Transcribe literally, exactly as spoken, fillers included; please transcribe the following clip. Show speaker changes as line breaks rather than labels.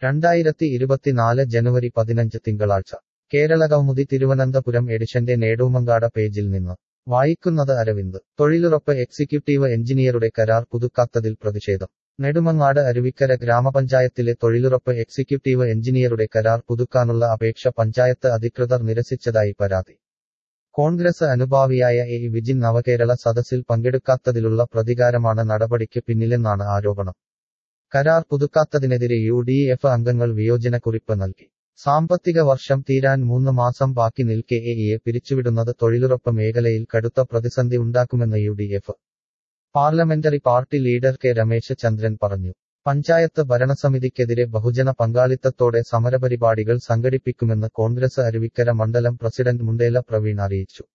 രണ്ടായിരത്തി ഇരുപത്തിനാല് ജനുവരി പതിനഞ്ച് തിങ്കളാഴ്ച കേരളകൗമുദി തിരുവനന്തപുരം എഡിഷന്റെ നേടൂമങ്കാട പേജിൽ നിന്ന് വായിക്കുന്നത് അരവിന്ദ്. തൊഴിലുറപ്പ് എക്സിക്യൂട്ടീവ് എഞ്ചിനീയറുടെ കരാർ പുതുക്കാത്തതിൽ പ്രതിഷേധം. നെടുമങ്ങാട് അരുവിക്കര ഗ്രാമപഞ്ചായത്തിലെ തൊഴിലുറപ്പ് എക്സിക്യൂട്ടീവ് എഞ്ചിനീയറുടെ കരാർ പുതുക്കാനുള്ള അപേക്ഷ പഞ്ചായത്ത് അധികൃതർ നിരസിച്ചതായി പരാതി. കോൺഗ്രസ് അനുഭാവിയായ എ വിജിൻ നവകേരള സദസ്സിൽ പങ്കെടുക്കാത്തതിലുള്ള പ്രതികാരമാണ് നടപടിക്ക് പിന്നിലെന്നാണ് ആരോപണം. കരാർ പുതുക്കാത്തതിനെതിരെ യു ഡി എഫ് അംഗങ്ങൾ വിയോജനക്കുറിപ്പ് നൽകി. സാമ്പത്തിക വർഷം തീരാൻ മൂന്ന് മാസം ബാക്കി നിൽക്കെ എഇയെ പിരിച്ചുവിടുന്നത് തൊഴിലുറപ്പ് മേഖലയിൽ കടുത്ത പ്രതിസന്ധി ഉണ്ടാക്കുമെന്ന് U D F parliamentary party leader K Ramesh Chandran പറഞ്ഞു. പഞ്ചായത്ത് ഭരണസമിതിക്കെതിരെ ബഹുജന പങ്കാളിത്തത്തോടെ സമരപരിപാടികൾ സംഘടിപ്പിക്കുമെന്ന് കോൺഗ്രസ് അരുവിക്കര മണ്ഡലം പ്രസിഡന്റ് മുണ്ടേല പ്രവീൺ അറിയിച്ചു.